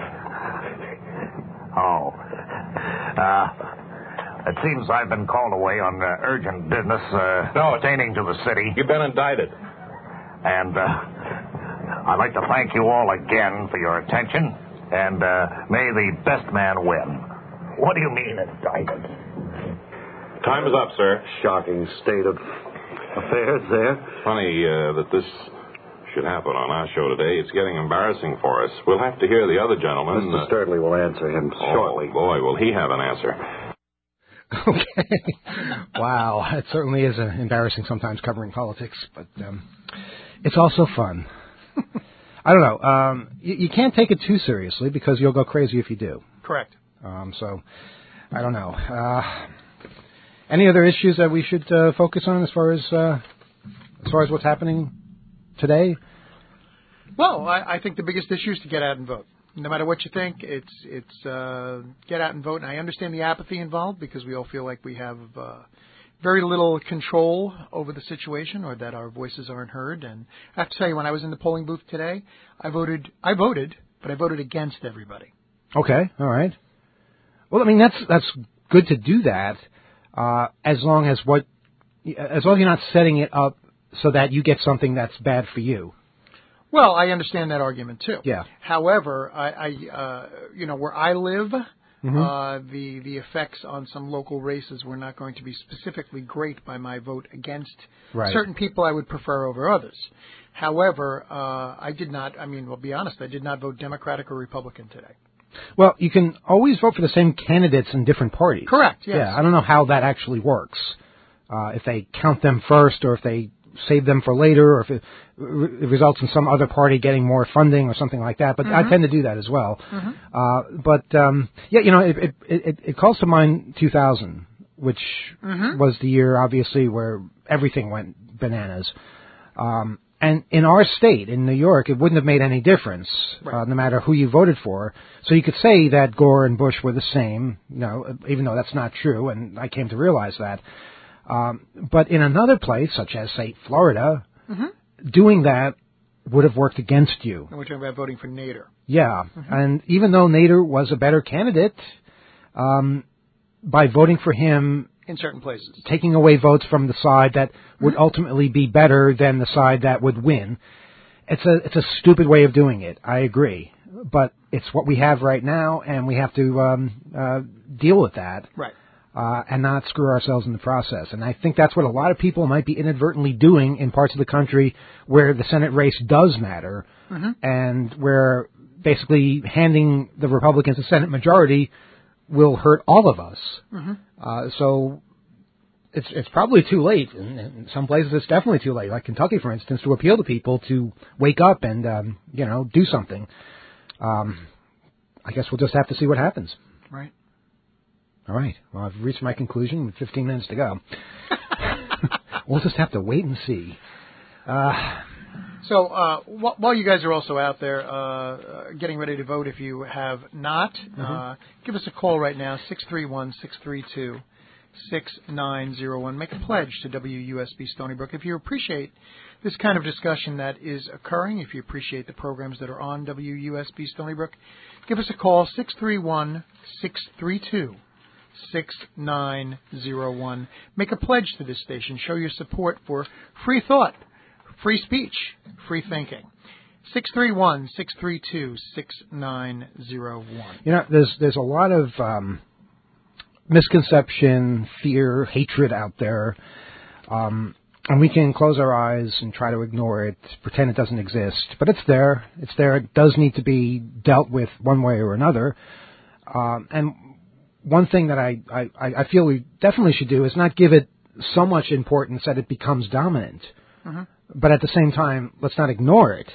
Oh. Uh, it seems I've been called away on uh, urgent business uh, no, pertaining to the city. You've been indicted. And uh, I'd like to thank you all again for your attention. And uh, may the best man win. What do you mean indicted? Time is up, sir. Shocking state of affairs there. Funny uh, that this should happen on our show today. It's getting embarrassing for us. We'll have to hear the other gentleman. Mister Uh, Sturdley will answer him oh, shortly. Boy, will he have an answer. Okay. Wow. It certainly is uh, embarrassing sometimes covering politics, but um, it's also fun. I don't know. Um, you, you can't take it too seriously because you'll go crazy if you do. Correct. Um, so, I don't know. Uh, any other issues that we should uh, focus on as far as uh, as far as what's happening today? Well, I, I think the biggest issue is to get out and vote. No matter what you think, it's it's uh, get out and vote. And I understand the apathy involved because we all feel like we have uh, very little control over the situation or that our voices aren't heard. And I have to tell you, when I was in the polling booth today, I voted. I voted, but I voted against everybody. Okay, all right. Well, I mean that's that's good to do that, uh, as long as what as long as you're not setting it up so that you get something that's bad for you. Well, I understand that argument too. Yeah. However, I, I uh, you know, where I live, mm-hmm. uh, the the effects on some local races were not going to be specifically great by my vote against right. certain people I would prefer over others. However, uh, I did not. I mean, well, be honest, I did not vote Democratic or Republican today. Well, you can always vote for the same candidates in different parties. Correct. Yes. Yeah. I don't know how that actually works. Uh, if they count them first, or if they save them for later, or if it, it results in some other party getting more funding or something like that. But mm-hmm. I tend to do that as well. Mm-hmm. Uh, but, um, yeah, you know, it, it, it, it calls to mind two thousand, which mm-hmm. was the year, obviously, where everything went bananas. Um, and in our state, in New York, it wouldn't have made any difference, right. uh, no matter who you voted for. So you could say that Gore and Bush were the same, you know, even though that's not true, and I came to realize that. Um, but in another place, such as, say, Florida, Mm-hmm. doing that would have worked against you. And we're talking about voting for Nader. Yeah. Mm-hmm. And even though Nader was a better candidate, um, by voting for him, in certain places, taking away votes from the side that would Mm-hmm. ultimately be better than the side that would win, it's a it's a stupid way of doing it. I agree. But it's what we have right now, and we have to um, uh, deal with that. Right. Uh, and not screw ourselves in the process. And I think that's what a lot of people might be inadvertently doing in parts of the country where the Senate race does matter, Mm-hmm. and where basically handing the Republicans a Senate majority will hurt all of us. Mm-hmm. Uh, so it's it's probably too late. In, in some places, it's definitely too late. Like Kentucky, for instance, to appeal to people to wake up and um, you know do something. Um, I guess we'll just have to see what happens. Right. All right. Well, I've reached my conclusion with fifteen minutes to go. We'll just have to wait and see. Uh, so uh, wh- while you guys are also out there uh, uh, getting ready to vote, if you have not, mm-hmm. uh, give us a call right now, six three one, six three two, six nine zero one. Make a pledge to W U S B Stony Brook. If you appreciate this kind of discussion that is occurring, if you appreciate the programs that are on W U S B Stony Brook, give us a call, six three one, six three two, six nine zero one. Make a pledge to this station. Show your support for free thought, free speech, free thinking. six three one, six three two, six nine zero one. You know, there's there's a lot of um, misconception, fear, hatred out there. Um, and we can close our eyes and try to ignore it, pretend it doesn't exist. But it's there. It's there. It does need to be dealt with one way or another. Um, and one thing that I, I, I feel we definitely should do is not give it so much importance that it becomes dominant. Mm-hmm. But at the same time, let's not ignore it.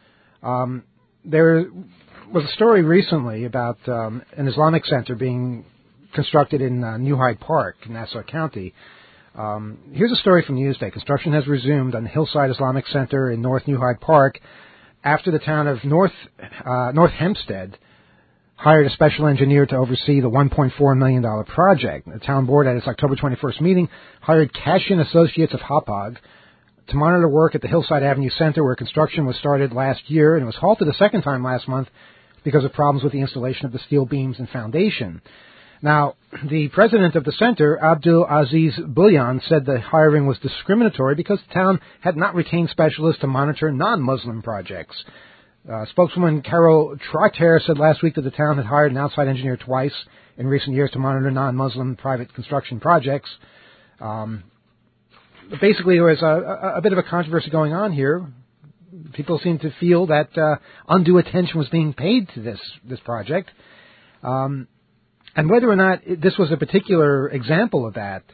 Um, there was a story recently about um, an Islamic center being constructed in uh, New Hyde Park in Nassau County. Um, here's a story from Newsday. Construction has resumed on the Hillside Islamic Center in North New Hyde Park after the town of North uh, North Hempstead hired a special engineer to oversee the one point four million dollars project. The town board, at its October twenty-first meeting, hired Cashin Associates of Hauppauge to monitor work at the Hillside Avenue Center, where construction was started last year and was halted a second time last month because of problems with the installation of the steel beams and foundation. Now, the president of the center, Abdul Aziz Bulyan, said the hiring was discriminatory because the town had not retained specialists to monitor non-Muslim projects. Uh, spokeswoman Carol Trotter said last week that the town had hired an outside engineer twice in recent years to monitor non-Muslim private construction projects. Um, basically, there was a, a, a bit of a controversy going on here. People seem to feel that uh, undue attention was being paid to this this project. Um, and whether or not it, this was a particular example of that,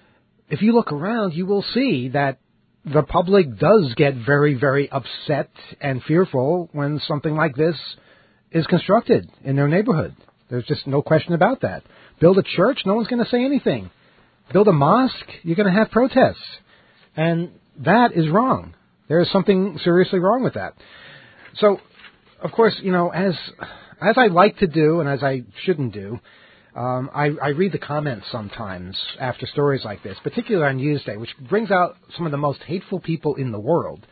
if you look around, you will see that the public does get very, very upset and fearful when something like this is constructed in their neighborhood. There's just no question about that. Build a church, no one's going to say anything. Build a mosque, you're going to have protests. And that is wrong. There is something seriously wrong with that. So, of course, you know, as as I like to do and as I shouldn't do, Um, I, I read the comments sometimes after stories like this, particularly on Newsday, which brings out some of the most hateful people in the world.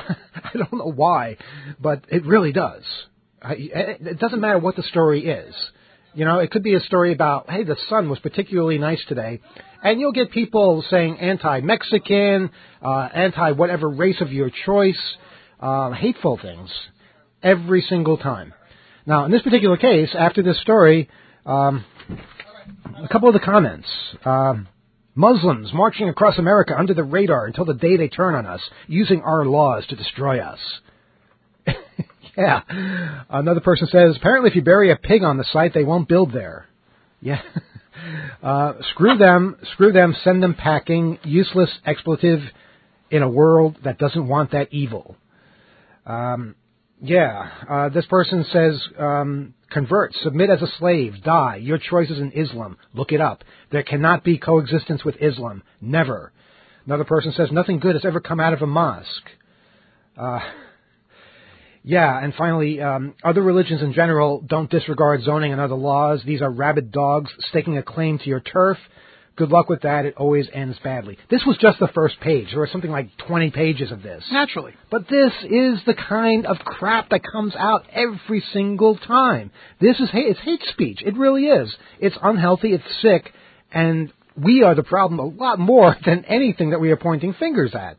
I don't know why, but it really does. I, it doesn't matter what the story is. You know, it could be a story about, hey, the sun was particularly nice today, and you'll get people saying anti-Mexican, uh, anti-whatever race of your choice, uh, hateful things every single time. Now, in this particular case, after this story, um, a couple of the comments. Um, Muslims marching across America under the radar until the day they turn on us, using our laws to destroy us. Yeah. Another person says, apparently if you bury a pig on the site, they won't build there. Yeah. Uh, screw them, screw them, send them packing, useless expletive in a world that doesn't want that evil. Um, yeah. Uh, this person says, um, convert, submit as a slave, die. Your choice is in Islam. Look it up. There cannot be coexistence with Islam. Never. Another person says, nothing good has ever come out of a mosque. Uh, yeah, and finally, um, other religions in general don't disregard zoning and other laws. These are rabid dogs staking a claim to your turf. good luck with that. It always ends badly. This was just the first page. There was something like twenty pages of this. Naturally. But this is the kind of crap that comes out every single time. This is hate. It's hate speech. It really is. It's unhealthy. It's sick. And we are the problem a lot more than anything that we are pointing fingers at.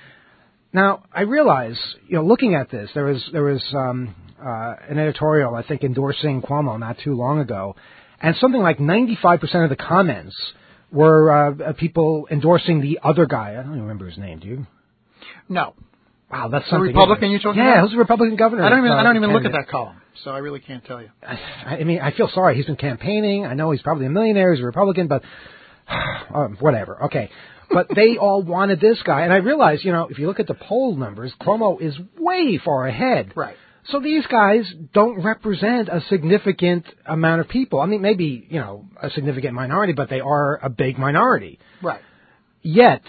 Now, I realize, you know, looking at this, there was there was um, uh, an editorial, I think, endorsing Cuomo not too long ago, and something like ninety-five percent of the comments were uh, people endorsing the other guy. I don't even remember his name. Do you? No. Wow, that's the something. Republican you're talking yeah, about? Yeah, who's the Republican governor? I don't even. Uh, I don't even candidate. look at that column, so I really can't tell you. I, I mean, I feel sorry. He's been campaigning. I know he's probably a millionaire. He's a Republican, but uh, whatever. Okay. But they all wanted this guy. And I realize, you know, if you look at the poll numbers, Cuomo is way far ahead. Right. So these guys don't represent a significant amount of people. I mean, maybe, you know, a significant minority, but they are a big minority. Right. Yet,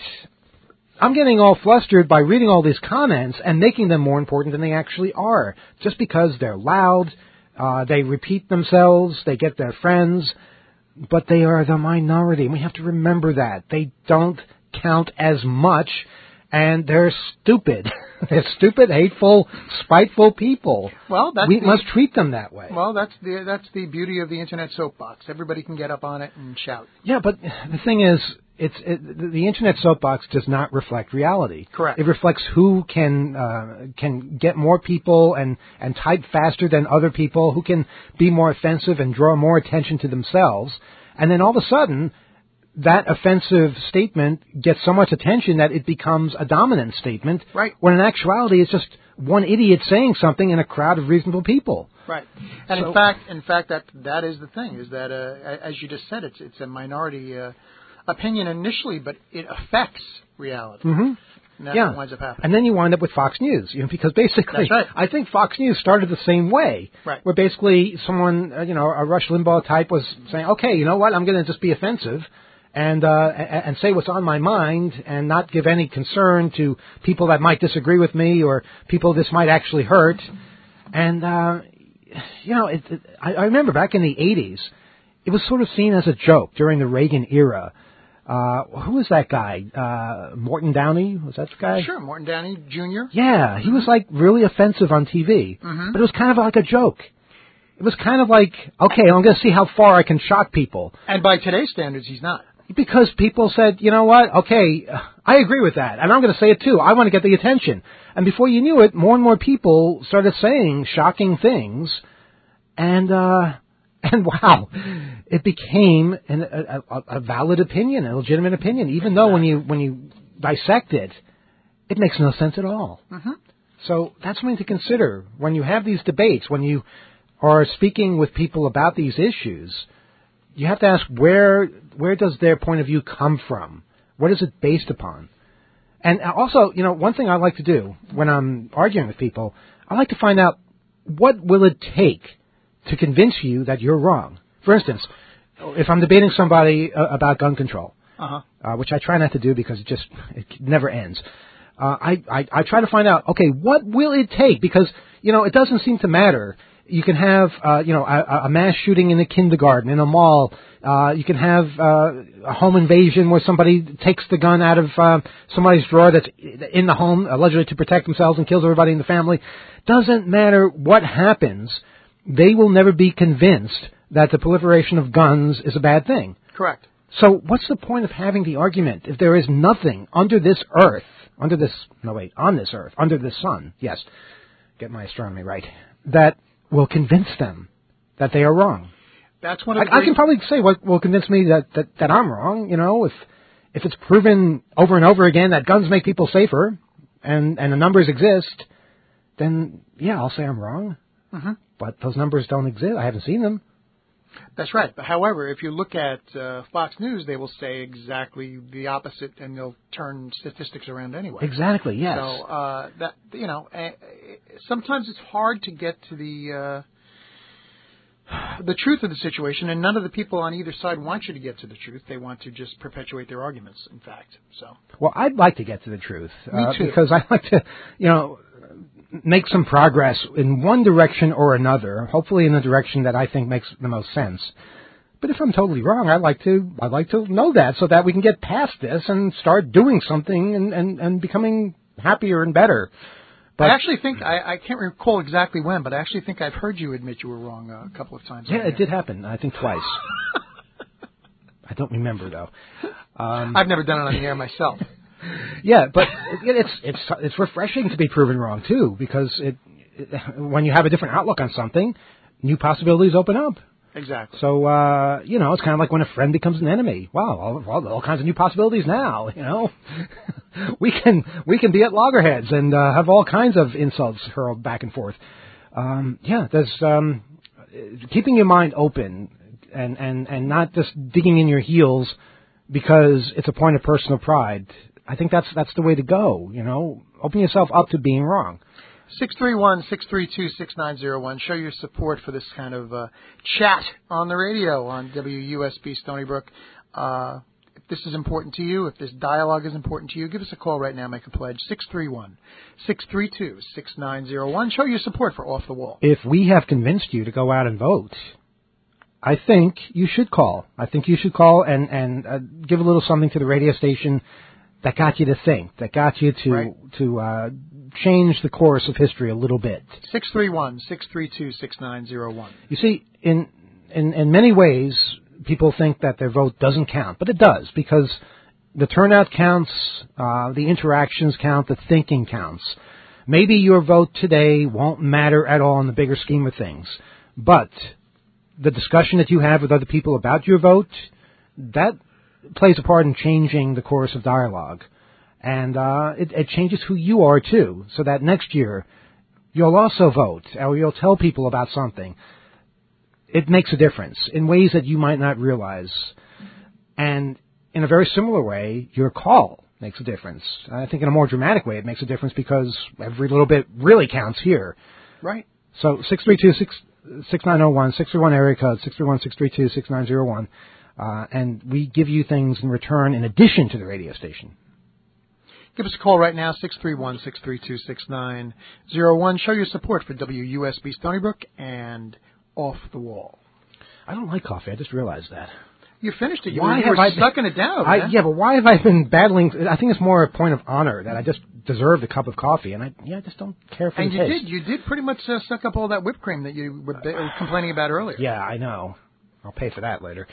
I'm getting all flustered by reading all these comments and making them more important than they actually are. Just because they're loud, uh, they repeat themselves, they get their friends. But they are the minority, and we have to remember that. They don't count as much, and they're stupid. They're stupid, hateful, spiteful people. Well, that's we the, must treat them that way. Well, that's the that's the beauty of the internet soapbox. Everybody can get up on it and shout. Yeah, but the thing is, it's it, the internet soapbox does not reflect reality. Correct. It reflects who can uh, can get more people and and type faster than other people, who can be more offensive and draw more attention to themselves, and then all of a sudden, that offensive statement gets so much attention that it becomes a dominant statement. Right. When in actuality, it's just one idiot saying something in a crowd of reasonable people. Right. And so, in fact, in fact, that that is the thing. Is that uh, as you just said, it's it's a minority uh, opinion initially, but it affects reality. Mm-hmm. And that's yeah. what winds up happening. And then you wind up with Fox News, you know, because basically, That's right. I think Fox News started the same way. Right. Where basically someone, uh, you know, a Rush Limbaugh type was saying, okay, you know what, I'm going to just be offensive. And, uh, and say what's on my mind and not give any concern to people that might disagree with me or people this might actually hurt. And, uh, you know, it, it, I, I remember back in the eighties, it was sort of seen as a joke during the Reagan era. Uh, who was that guy? Uh, Morton Downey? Was that the guy? Sure, Morton Downey Junior Yeah, he was like really offensive on T V. Mm-hmm. But it was kind of like a joke. It was kind of like, okay, I'm going to see how far I can shock people. And by today's standards, he's not. Because people said, you know what, okay, I agree with that, and I'm going to say it too. I want to get the attention. And before you knew it, more and more people started saying shocking things, and uh, and wow, it became an, a, a, a valid opinion, a legitimate opinion, even though when you when you dissect it, it makes no sense at all. Mm-hmm. So that's something to consider when you have these debates, when you are speaking with people about these issues. You have to ask where where does their point of view come from? What is it based upon? And also, you know, one thing I like to do when I'm arguing with people, I like to find out what will it take to convince you that you're wrong. For instance, if I'm debating somebody uh, about gun control, uh-huh. uh, which I try not to do because it just it never ends, uh, I, I I try to find out, okay, what will it take? Because, you know, it doesn't seem to matter. You can have, uh, you know, a, a mass shooting in a kindergarten, in a mall. Uh, you can have uh, a home invasion where somebody takes the gun out of uh, somebody's drawer that's in the home, allegedly to protect themselves, and kills everybody in the family. Doesn't matter what happens, they will never be convinced that the proliferation of guns is a bad thing. Correct. So what's the point of having the argument if there is nothing under this earth, under this, no wait, on this earth, under this sun, yes, get my astronomy right, that will convince them that they are wrong. That's one of the I, I can probably say what will convince me that, that, that I'm wrong. You know, if if it's proven over and over again that guns make people safer and, and the numbers exist, then, yeah, I'll say I'm wrong. Mm-hmm. But those numbers don't exist. I haven't seen them. That's right. But however, if you look at uh, Fox News, they will say exactly the opposite, and they'll turn statistics around anyway. Exactly, yes. So uh, that you know, uh, sometimes it's hard to get to the uh, the truth of the situation, and none of the people on either side want you to get to the truth. They want to just perpetuate their arguments. In fact, so. Well, I'd like to get to the truth. Me uh, too. Because I like to, you know, make some progress in one direction or another, hopefully in the direction that I think makes the most sense. But if I'm totally wrong, I'd like to I'd like to know that so that we can get past this and start doing something and, and, and becoming happier and better. But I actually think, I, I can't recall exactly when, but I actually think I've heard you admit you were wrong uh, a couple of times. Yeah, it did happen. I think twice. I don't remember, though. Um, I've never done it on the air myself. Yeah, but it, it's it's it's refreshing to be proven wrong, too, because it, it when you have a different outlook on something, new possibilities open up. Exactly. So, uh, you know, it's kind of like when a friend becomes an enemy. Wow, all, all kinds of new possibilities now, you know. we can we can be at loggerheads and uh, have all kinds of insults hurled back and forth. Um, yeah, there's um, keeping your mind open and, and, and not just digging in your heels because it's a point of personal pride. I think that's that's the way to go, you know. Open yourself up to being wrong. six three one, six three two, six nine zero one. Show your support for this kind of uh, chat on the radio on W U S B Stony Brook. Uh, if this is important to you, if this dialogue is important to you, give us a call right now. Make a pledge. six three one, six three two, six nine zero one. Show your support for Off the Wall. If we have convinced you to go out and vote, I think you should call. I think you should call and, and uh, give a little something to the radio station that got you to think, that got you to Right. to uh, change the course of history a little bit. six three one, six three two, six nine zero one. You see, in, in in many ways, people think that their vote doesn't count, but it does, because the turnout counts, uh, the interactions count, the thinking counts. Maybe your vote today won't matter at all in the bigger scheme of things, but the discussion that you have with other people about your vote, that plays a part in changing the course of dialogue. And uh, it, it changes who you are, too, so that next year you'll also vote, or you'll tell people about something. It makes a difference in ways that you might not realize. And in a very similar way, your call makes a difference. I think in a more dramatic way it makes a difference because every little bit really counts here. Right. So six three two, six nine zero one, six three one area code, six three one, six three two, six nine zero one. Uh, and we give you things in return in addition to the radio station. Give us a call right now, six three one, six three two, six nine zero one. Show your support for W U S B Stony Brook and Off the Wall. I don't like coffee. I just realized that. You finished it. You why were, you have were I sucking it down. I, man. yeah, but why have I been battling? I think it's more a point of honor that I just deserved a cup of coffee, and I yeah, I just don't care for and the you taste. did. You did pretty much uh, suck up all that whipped cream that you were uh, complaining about earlier. Yeah, I know. I'll pay for that later.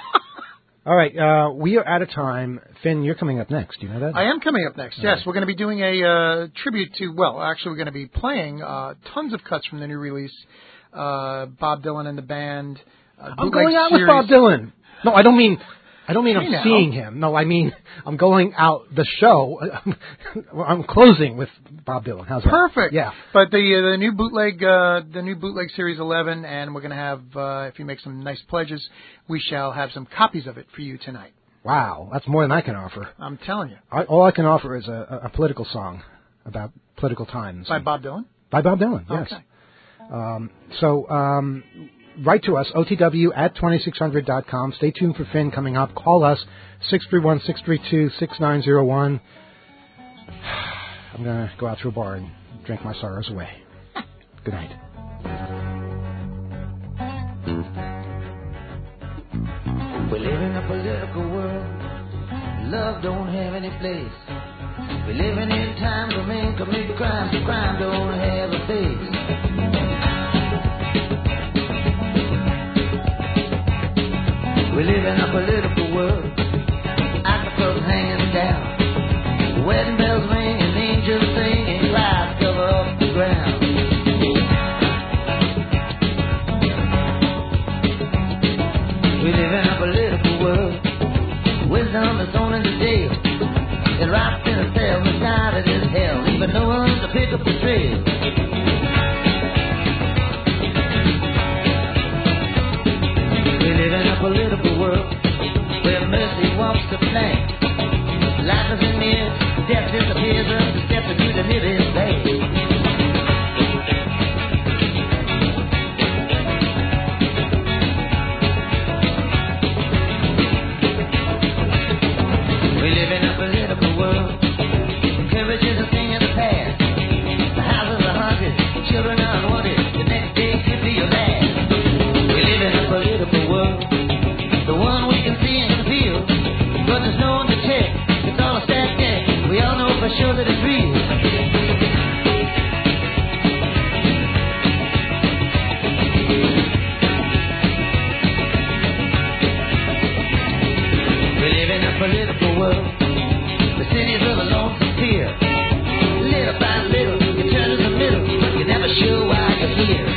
All right, uh, we are out of time. Finn, you're coming up next. Do you know that? I am coming up next, All yes. right. We're going to be doing a uh, tribute to, well, actually we're going to be playing uh, tons of cuts from the new release, uh, Bob Dylan and the band. Uh, I'm bootleg going out series. with Bob Dylan. No, I don't mean... I don't mean Hey I'm now. seeing him. No, I mean I'm going out the show. I'm closing with Bob Dylan. How's that? Perfect. Yeah. But the uh, the new bootleg uh, the new bootleg series eleven, and we're going to have uh, if you make some nice pledges, we shall have some copies of it for you tonight. Wow, that's more than I can offer. I'm telling you. I, all I can offer is a, a political song about political times. By Bob Dylan? By Bob Dylan, yes. Okay. Um, so um, write to us, O T W at twenty-six hundred dot com. Stay tuned for Finn coming up. Call us, six three one, six three two, six nine zero one. I'm going to go out to a bar and drink my sorrows away. Good night. We live in a political world. Love don't have any place. We living in times when men commit crimes, but crime don't have a face. We live in a political world. Octopus hanging down. Wedding bells ring and angels sing and clouds cover up the ground. We live in a political world. Wisdom is thrown into jail. It rots in a cell, misguided as hell, leaving no one to pick up the trail. We live in a political world where mercy walks the plank. Life isn't near, death disappears, and the steps into the nearest bank. We live in a political world. Courage is a thing of the past. The houses are haunted, children are unwanted. The next day could be your last. We live in a political world years.